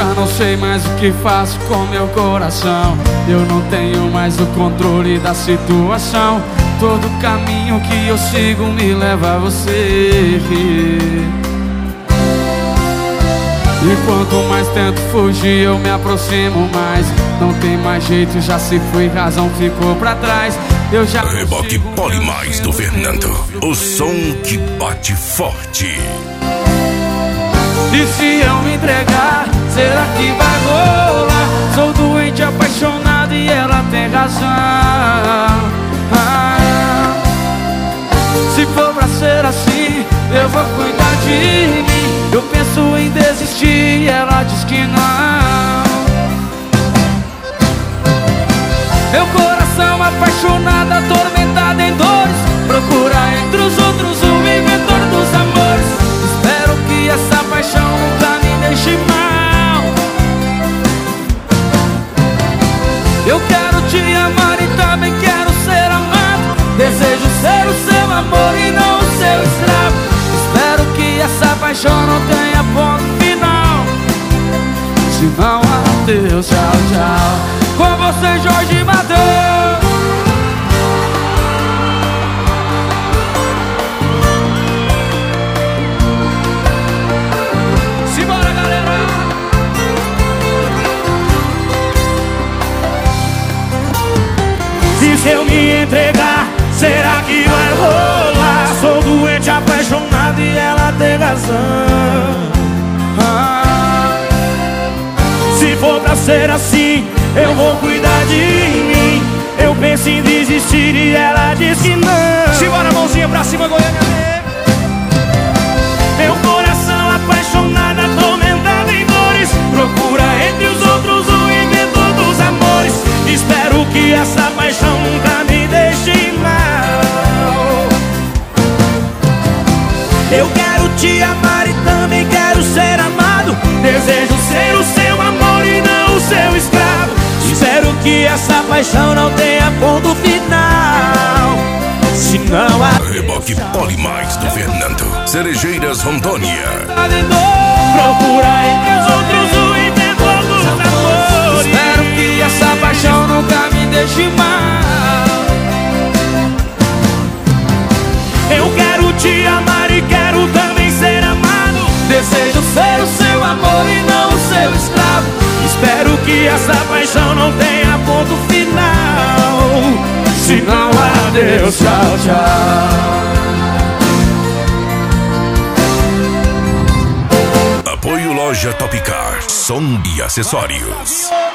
já não sei mais o que faço com meu coração. Eu não tenho mais o controle da situação. Todo caminho que eu sigo me leva a você. E quanto mais tento fugir, eu me aproximo mais. Não tem mais jeito, já se foi, razão ficou pra trás. Eu já Reboque Polimais do Fernando, o som que bate forte. E se eu me entregar, será que vai rolar? Sou doente, apaixonado e ela tem razão. Se for pra ser assim, eu vou cuidar de mim. Eu penso em desistir e ela diz que não. Meu coração apaixonado, atormentado em dores, procura entre os outros o inventor dos amores. Espero que essa paixão nunca me deixe mal. Eu quero te amar e também quero ser amado. Desejo ser o seu amor e não o seu escravo. Espero que essa paixão não tenha ponto final. Se não, adeus, tchau, tchau. Com você, Jorge Mateus. Simbora, galera. E se eu me entregar, será que vai rolar? Sou doente, apaixonado e ela tem razão. Se for pra ser assim, eu vou cuidar de mim. Eu penso em desistir e ela diz que não. Simbora, mãozinha pra cima, Goiânia. Meu coração apaixonado, atormentado em dores, procura entre os outros o inventor dos amores. Espero que essa paixão nunca me deixe mal. Eu quero te amar e também quero ser amado. Desejo ser o seu amor e não o seu escravo. Espero que essa paixão não tenha ponto final. Se não há Reboque Polimais do Fernando, Cerejeiras, Rondônia. Procura entre os outros o inventor dos amores. Espero que essa paixão nunca me deixe mal. Eu quero te amar e quero também ser amado. Desejo ser o seu amor e não o seu escravo. Espero que essa paixão não tenha ponto final. Se não, adeus, tchau, tchau. Apoio Loja Topcar, som e acessórios.